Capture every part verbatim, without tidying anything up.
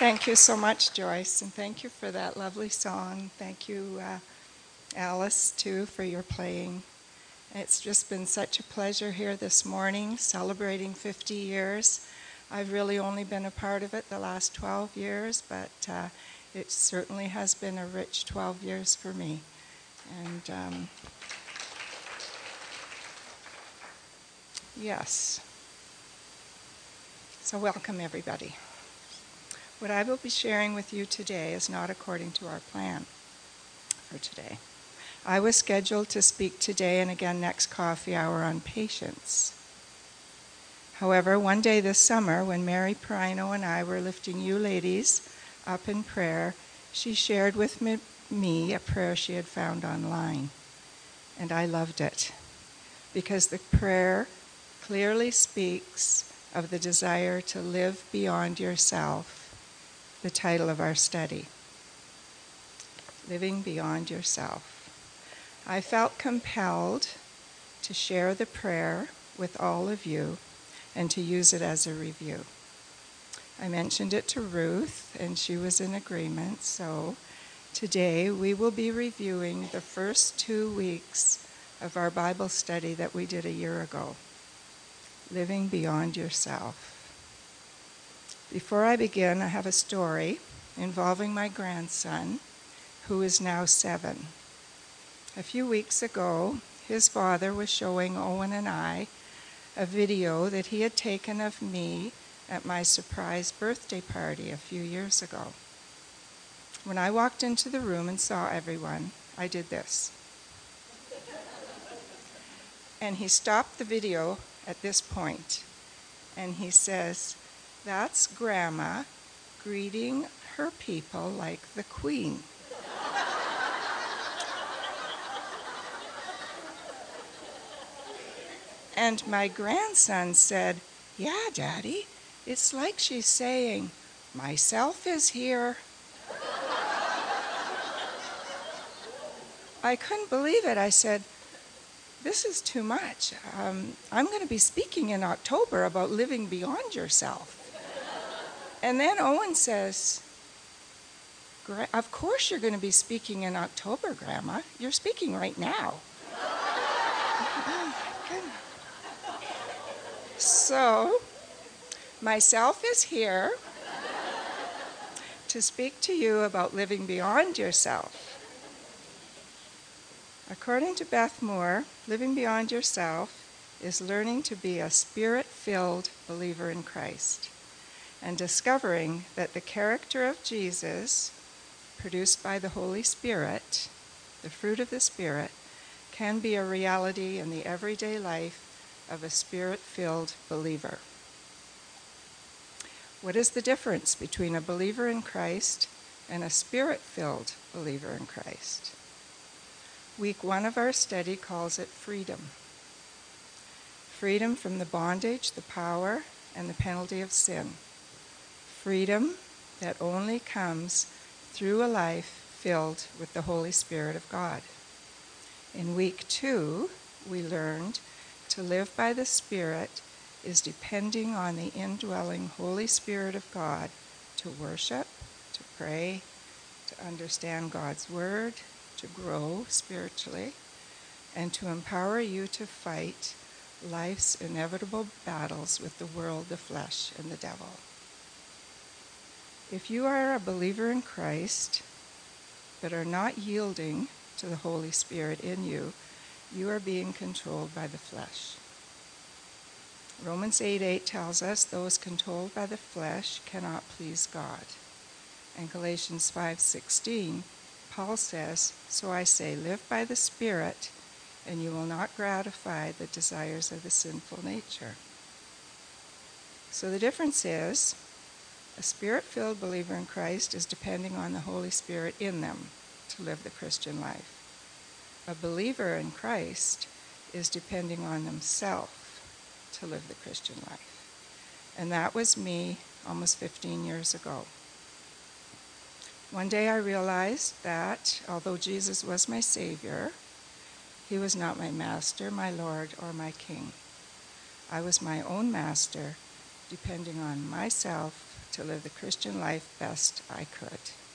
Thank you so much, Joyce, and thank you for that lovely song. Thank you, uh, Alice, too, for your playing. It's just been such a pleasure here this morning, celebrating fifty years. I've really only been a part of it the last twelve years, but uh, it certainly has been a rich twelve years for me. And um, yes, so welcome everybody. What I will be sharing with you today is not according to our plan for today. I was scheduled to speak today and again next coffee hour on patience. However, one day this summer, when Mary Perino and I were lifting you ladies up in prayer, she shared with me, me a prayer she had found online. And I loved it, because the prayer clearly speaks of the desire to live beyond yourself, the title of our study, Living Beyond Yourself. I felt compelled to share the prayer with all of you and to use it as a review. I mentioned it to Ruth, and she was in agreement, so today we will be reviewing the first two weeks of our Bible study that we did a year ago, Living Beyond Yourself. Before I begin, I have a story involving my grandson, who is now seven. A few weeks ago, his father was showing Owen and I a video that he had taken of me at my surprise birthday party a few years ago. When I walked into the room and saw everyone, I did this. And he stopped the video at this point, and he says, "That's Grandma greeting her people like the Queen." And my grandson said, "Yeah, Daddy, it's like she's saying, 'Myself is here.'" I couldn't believe it. I said, "This is too much. Um, I'm going to be speaking in October about living beyond yourself." And then Owen says, "Of course you're going to be speaking in October, Grandma. You're speaking right now." Oh, my goodness. So, myself is here to speak to you about living beyond yourself. According to Beth Moore, living beyond yourself is learning to be a spirit-filled believer in Christ and discovering that the character of Jesus, produced by the Holy Spirit, the fruit of the Spirit, can be a reality in the everyday life of a spirit-filled believer. What is the difference between a believer in Christ and a spirit-filled believer in Christ? Week one of our study calls it freedom. Freedom from the bondage, the power, and the penalty of sin. Freedom that only comes through a life filled with the Holy Spirit of God. In week two, we learned to live by the Spirit is depending on the indwelling Holy Spirit of God to worship, to pray, to understand God's Word, to grow spiritually, and to empower you to fight life's inevitable battles with the world, the flesh, and the devil. If you are a believer in Christ, but are not yielding to the Holy Spirit in you, you are being controlled by the flesh. Romans eight eight tells us those controlled by the flesh cannot please God. And Galatians five sixteen, Paul says, "So I say, live by the Spirit, and you will not gratify the desires of the sinful nature." So the difference is, a spirit-filled believer in Christ is depending on the Holy Spirit in them to live the Christian life. A believer in Christ is depending on themselves to live the Christian life. And that was me almost fifteen years ago. One day I realized that although Jesus was my Savior, he was not my master, my Lord, or my King. I was my own master, depending on myself to live the Christian life best I could.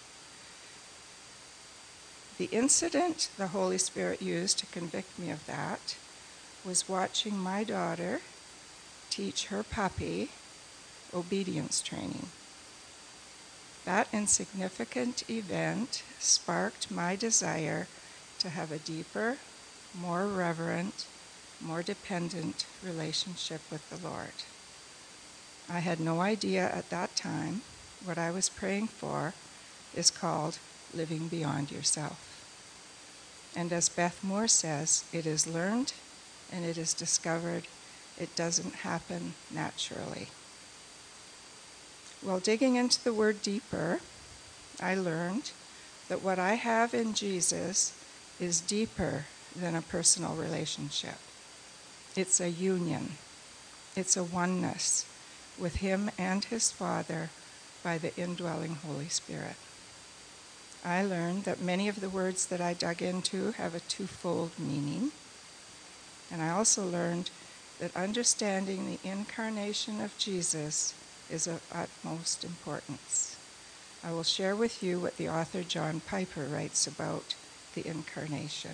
The incident the Holy Spirit used to convict me of that was watching my daughter teach her puppy obedience training. That insignificant event sparked my desire to have a deeper, more reverent, more dependent relationship with the Lord. I had no idea at that time what I was praying for is called living beyond yourself. And as Beth Moore says, it is learned and it is discovered. It doesn't happen naturally. While digging into the word deeper, I learned that what I have in Jesus is deeper than a personal relationship. It's a union. It's a oneness with him and his Father by the indwelling Holy Spirit. I learned that many of the words that I dug into have a twofold meaning. And I also learned that understanding the incarnation of Jesus is of utmost importance. I will share with you what the author John Piper writes about the incarnation.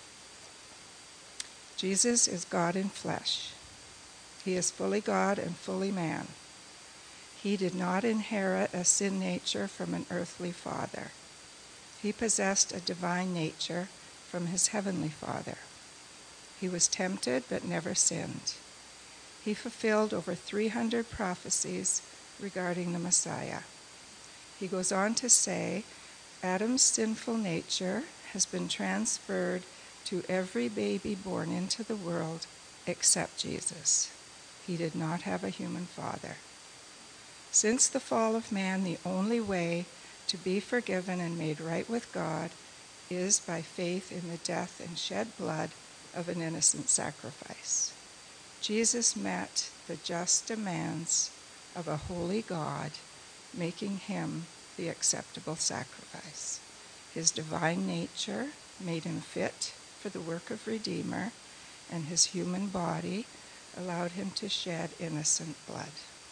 Jesus is God in flesh. He is fully God and fully man. He did not inherit a sin nature from an earthly father. He possessed a divine nature from his heavenly Father. He was tempted but never sinned. He fulfilled over three hundred prophecies regarding the Messiah. He goes on to say, Adam's sinful nature has been transferred to every baby born into the world except Jesus. He did not have a human father. Since the fall of man, the only way to be forgiven and made right with God is by faith in the death and shed blood of an innocent sacrifice. Jesus met the just demands of a holy God, making him the acceptable sacrifice. His divine nature made him fit for the work of Redeemer, and his human body allowed him to shed innocent blood.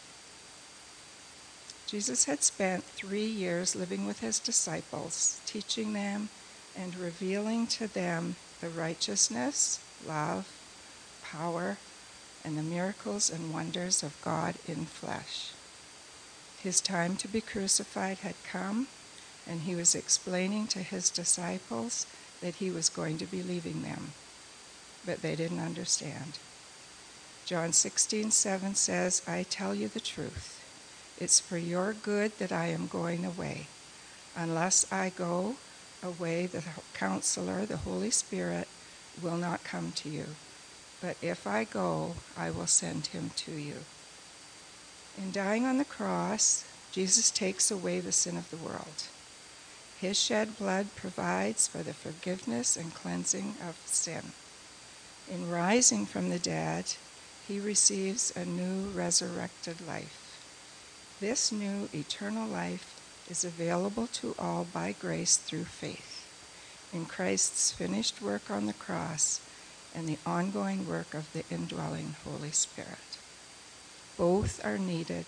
Jesus had spent three years living with his disciples, teaching them and revealing to them the righteousness, love, power, and the miracles and wonders of God in flesh. His time to be crucified had come, and he was explaining to his disciples that he was going to be leaving them, but they didn't understand. John sixteen seven says, I tell you the truth. It's for your good that I am going away. Unless I go away, the Counselor, the Holy Spirit, will not come to you. But if I go, I will send him to you. In dying on the cross, Jesus takes away the sin of the world. His shed blood provides for the forgiveness and cleansing of sin. In rising from the dead, he receives a new resurrected life. This new eternal life is available to all by grace through faith in Christ's finished work on the cross and the ongoing work of the indwelling Holy Spirit. Both are needed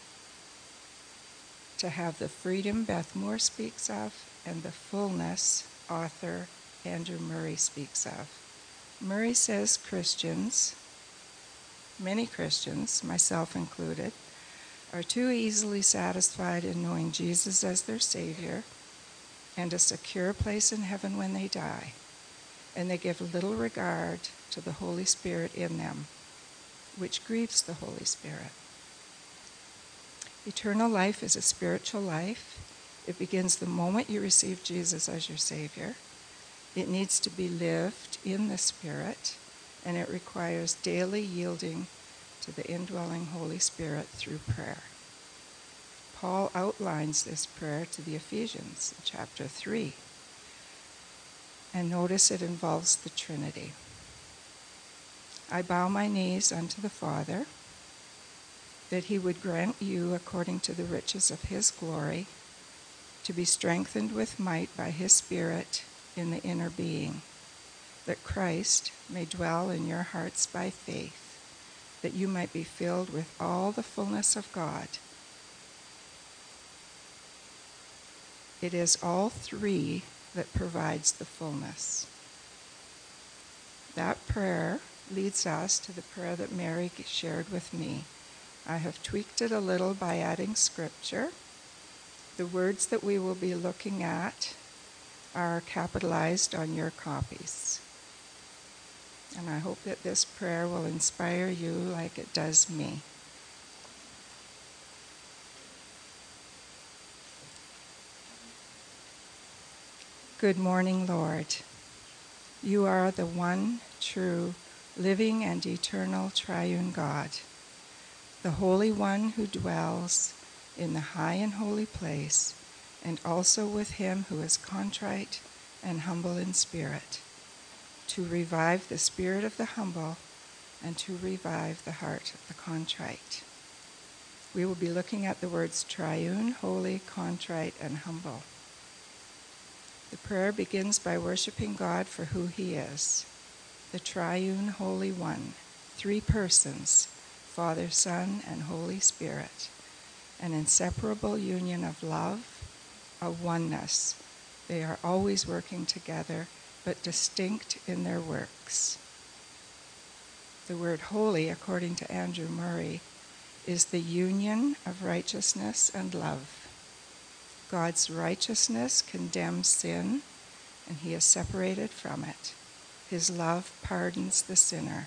to have the freedom Beth Moore speaks of and the fullness author Andrew Murray speaks of. Murray says Christians, many Christians, myself included, are too easily satisfied in knowing Jesus as their Savior and a secure place in heaven when they die, and they give little regard to the Holy Spirit in them, which grieves the Holy Spirit. Eternal life is a spiritual life. It begins the moment you receive Jesus as your Savior. It needs to be lived in the Spirit, and it requires daily yielding to the indwelling Holy Spirit through prayer. Paul outlines this prayer to the Ephesians in chapter three. And notice it involves the Trinity. I bow my knees unto the Father, that he would grant you, according to the riches of his glory, to be strengthened with might by his Spirit in the inner being, that Christ may dwell in your hearts by faith, that you might be filled with all the fullness of God. It is all three that provides the fullness. That prayer leads us to the prayer that Mary shared with me. I have tweaked it a little by adding scripture. The words that we will be looking at are capitalized on your copies. And I hope that this prayer will inspire you like it does me. Good morning, Lord. You are the one true, living and eternal triune God, the Holy One who dwells in the high and holy place, and also with him who is contrite and humble in spirit, to revive the spirit of the humble and to revive the heart of the contrite. We will be looking at the words triune, holy, contrite, and humble. The prayer begins by worshiping God for who he is, the triune Holy One, three persons, Father, Son, and Holy Spirit, an inseparable union of love, of oneness. They are always working together, but distinct in their works. The word holy, according to Andrew Murray, is the union of righteousness and love. God's righteousness condemns sin, and he is separated from it. His love pardons the sinner.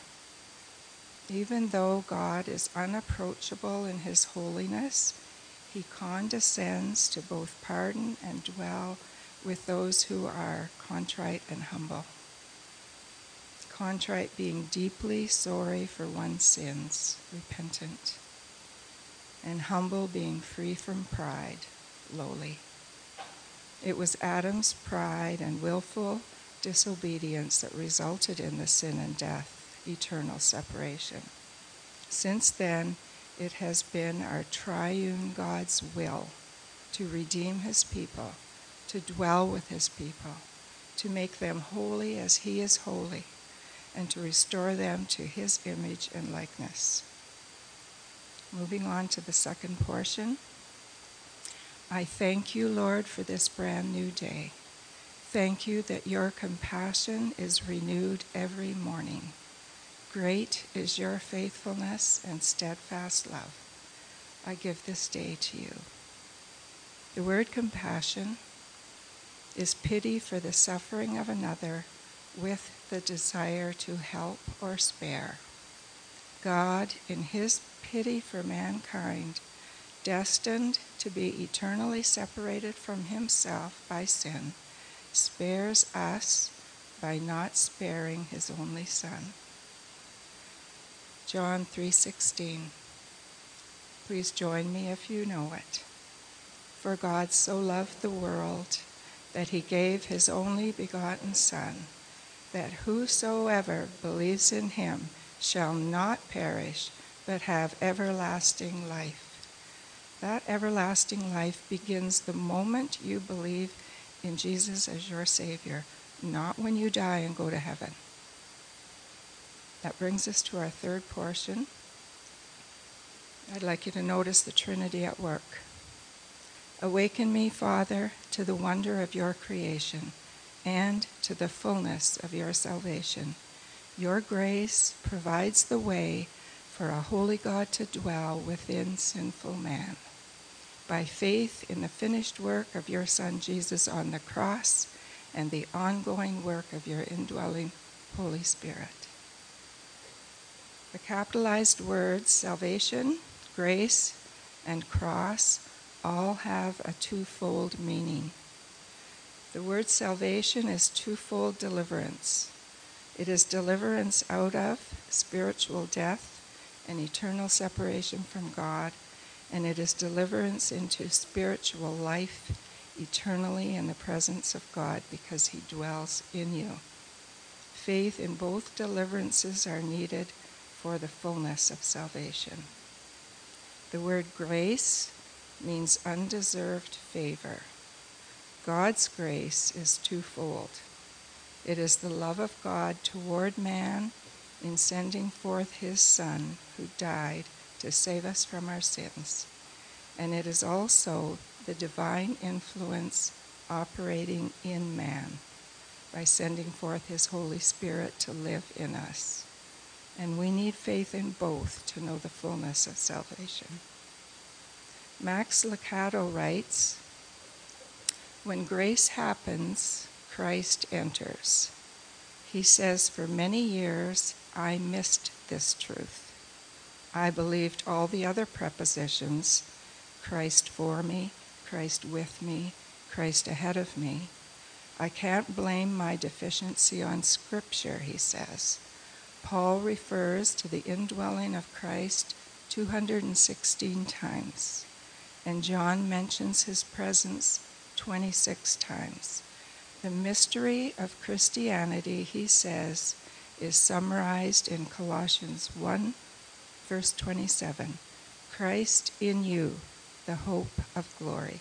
Even though God is unapproachable in his holiness, he condescends to both pardon and dwell with those who are contrite and humble. Contrite being deeply sorry for one's sins, repentant, and humble being free from pride, lowly. It was Adam's pride and willful disobedience that resulted in the sin and death, eternal separation. Since then, it has been our triune God's will to redeem his people, to dwell with his people, to make them holy as he is holy, and to restore them to his image and likeness. Moving on to the second portion. I thank you, Lord, for this brand new day. Thank you that your compassion is renewed every morning. Great is your faithfulness and steadfast love. I give this day to you. The word compassion is pity for the suffering of another with the desire to help or spare. God, in his pity for mankind, destined to be eternally separated from himself by sin, spares us by not sparing his only Son. John three sixteen. Please join me if you know it. For God so loved the world that he gave his only begotten Son, that whosoever believes in him shall not perish, but have everlasting life. That everlasting life begins the moment you believe in Jesus as your Savior, not when you die and go to heaven. That brings us to our third portion. I'd like you to notice the Trinity at work. Awaken me, Father, to the wonder of your creation and to the fullness of your salvation. Your grace provides the way for a holy God to dwell within sinful man. By faith in the finished work of your Son Jesus on the cross and the ongoing work of your indwelling Holy Spirit. The capitalized words salvation, grace, and cross all have a twofold meaning. The word salvation is twofold deliverance. It is deliverance out of spiritual death and eternal separation from God, and it is deliverance into spiritual life eternally in the presence of God because he dwells in you. Faith in both deliverances are needed for the fullness of salvation. The word grace means undeserved favor. God's grace is twofold. It is the love of God toward man in sending forth his Son who died to save us from our sins. And it is also the divine influence operating in man by sending forth his Holy Spirit to live in us. And we need faith in both to know the fullness of salvation. Max Lucado writes, "When grace happens, Christ enters." He says, "For many years, I missed this truth. I believed all the other prepositions, Christ for me, Christ with me, Christ ahead of me. I can't blame my deficiency on Scripture," he says. Paul refers to the indwelling of Christ two hundred sixteen times, and John mentions his presence twenty-six times. The mystery of Christianity, he says, is summarized in Colossians one, verse twenty-seven. Christ in you, the hope of glory.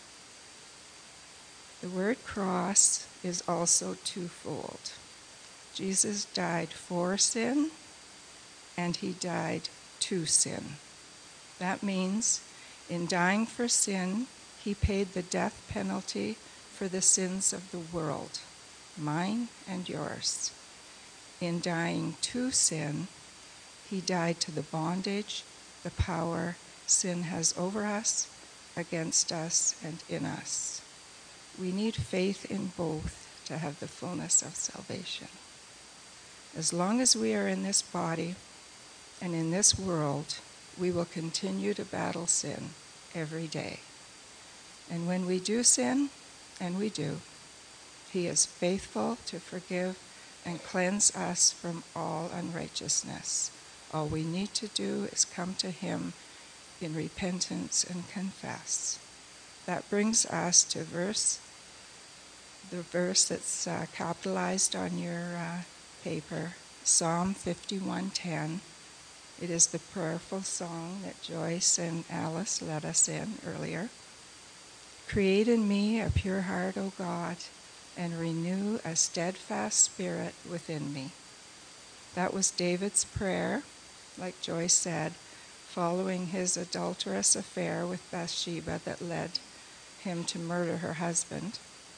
The word cross is also twofold. Jesus died for sin, and he died to sin. That means in dying for sin, he paid the death penalty for the sins of the world, mine and yours. In dying to sin, he died to the bondage, the power sin has over us, against us, and in us. We need faith in both to have the fullness of salvation. As long as we are in this body and in this world, we will continue to battle sin every day. And when we do sin, and we do, he is faithful to forgive and cleanse us from all unrighteousness. All we need to do is come to him in repentance and confess. That brings us to verse, the verse that's uh, capitalized on your uh, paper, Psalm fifty-one ten. It is the prayerful song that Joyce and Alice led us in earlier. "Create in me a pure heart, O God, and renew a steadfast spirit within me." That was David's prayer, like Joyce said, following his adulterous affair with Bathsheba that led him to murder her husband.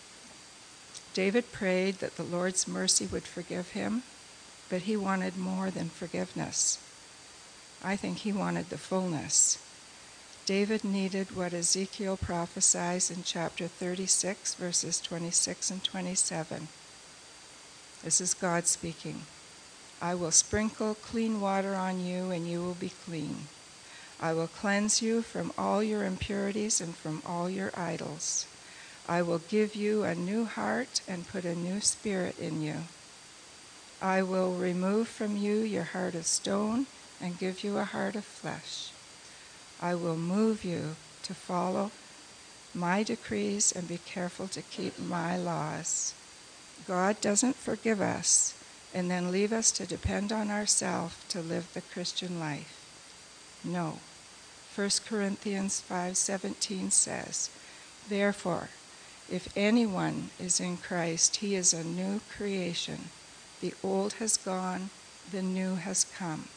David prayed that the Lord's mercy would forgive him, but he wanted more than forgiveness. I think he wanted the fullness. David needed what Ezekiel prophesies in chapter thirty-six, verses twenty-six and twenty-seven. This is God speaking. "I will sprinkle clean water on you, and you will be clean. I will cleanse you from all your impurities and from all your idols. I will give you a new heart and put a new spirit in you. I will remove from you your heart of stone and give you a heart of flesh. I will move you to follow my decrees and be careful to keep my laws." God doesn't forgive us and then leave us to depend on ourselves to live the Christian life. No. First Corinthians five seventeen says, "Therefore, if anyone is in Christ, he is a new creation. The old has gone, the new has come."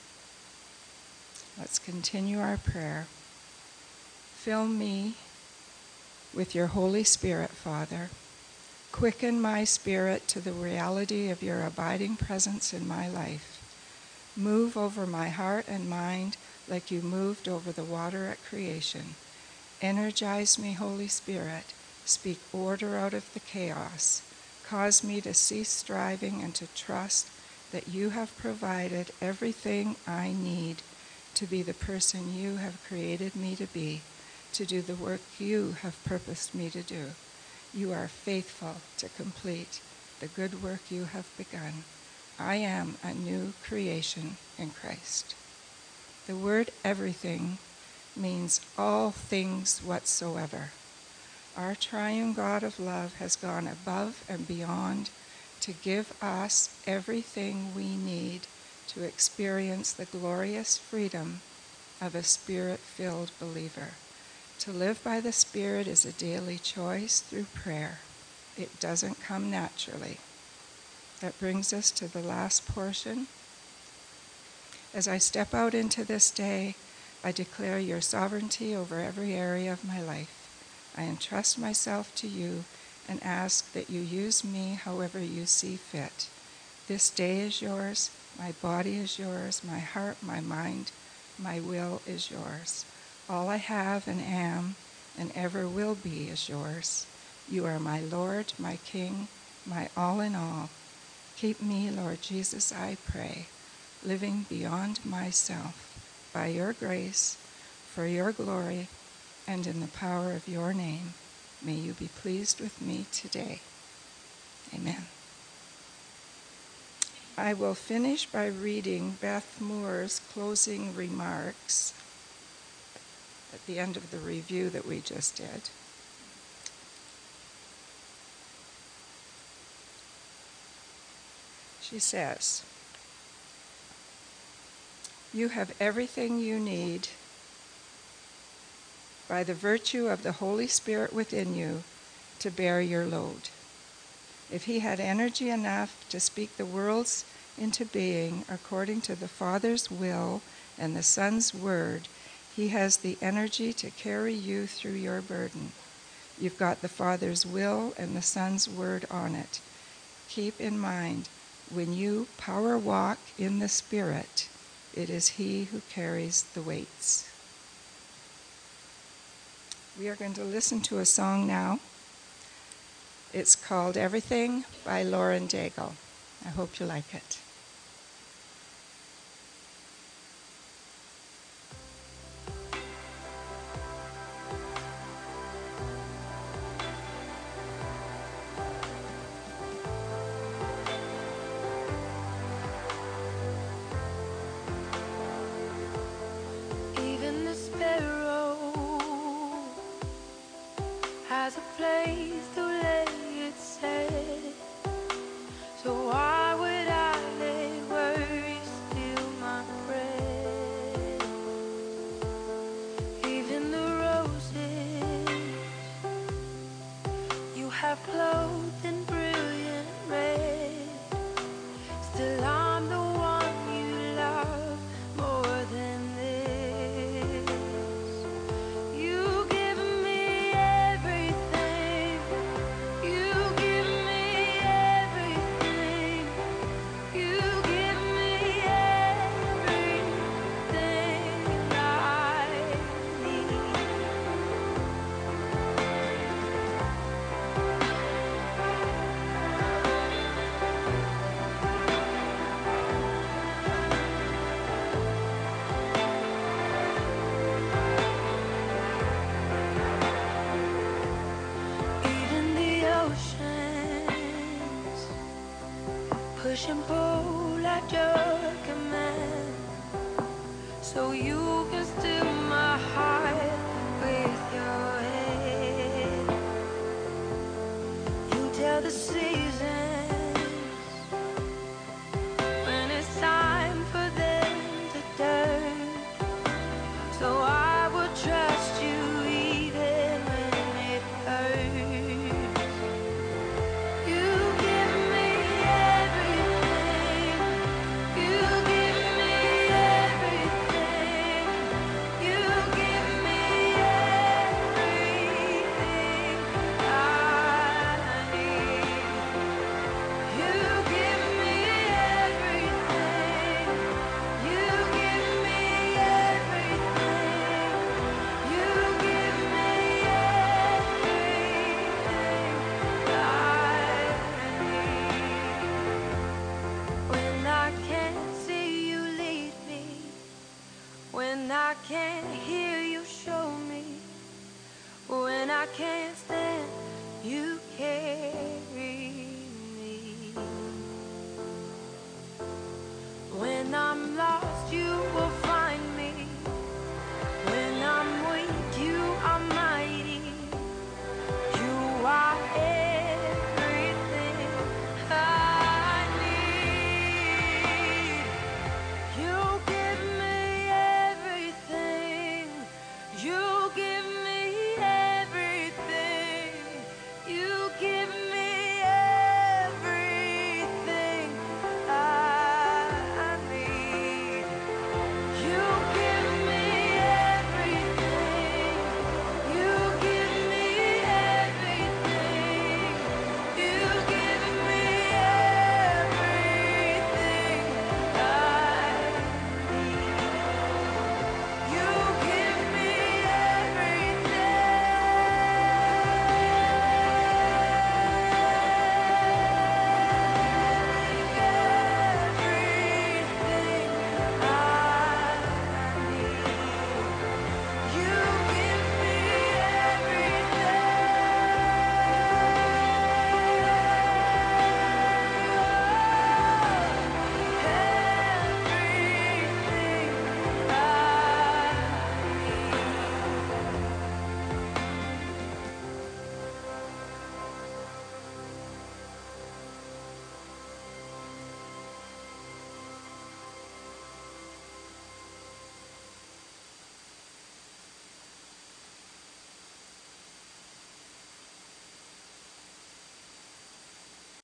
Let's continue our prayer. "Fill me with your Holy Spirit, Father. Quicken my spirit to the reality of your abiding presence in my life. Move over my heart and mind like you moved over the water at creation. Energize me, Holy Spirit. Speak order out of the chaos. Cause me to cease striving and to trust that you have provided everything I need to be the person you have created me to be, to do the work you have purposed me to do. You are faithful to complete the good work you have begun. I am a new creation in Christ." The word everything means all things whatsoever. Our triune God of love has gone above and beyond to give us everything we need to experience the glorious freedom of a Spirit-filled believer. To live by the Spirit is a daily choice through prayer. It doesn't come naturally. That brings us to the last portion. As I step out into this day, I declare your sovereignty over every area of my life. I entrust myself to you and ask that you use me however you see fit. This day is yours, my body is yours, my heart, my mind, my will is yours. All I have and am and ever will be is yours. You are my Lord, my King, my all in all. Keep me, Lord Jesus, I pray, living beyond myself, by your grace, for your glory, and in the power of your name. May you be pleased with me today. Amen. I will finish by reading Beth Moore's closing remarks at the end of the review that we just did. She says, "You have everything you need by the virtue of the Holy Spirit within you to bear your load. If he had energy enough to speak the worlds into being according to the Father's will and the Son's word, he has the energy to carry you through your burden. You've got the Father's will and the Son's word on it. Keep in mind, when you power walk in the Spirit, it is he who carries the weights." We are going to listen to a song now. It's called Everything by Lauren Daigle. I hope you like it. Even the sparrow has a place to lay its head. So why would I let worry steal my bread? Even the roses you have clothed in brilliant red, still I'm the one you love more than this. You give me everything. You give me everything. You give me everything I need. Even the oceans push and pull at your command, so you can still my heart with your hand. You tell the seasons when it's time for them to turn, so I will trust you even when it hurts. You give me everything. You give me everything. You give me everything I need. You give me everything. You give me everything. You give me everything I need. When I can't see you, lead me. When I can't hear you, show me. When I can't stand, you carry me. When I'm lost, you will find me. When I'm weak, you are mighty. You are everything I need. You give me everything. You give